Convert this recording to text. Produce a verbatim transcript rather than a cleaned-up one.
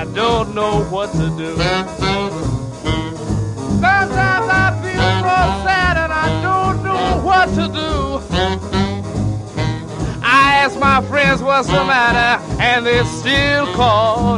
don't know what to do. Sometimes I feel so sad and I don't know what to do. I ask my friends what's the matter, and they still call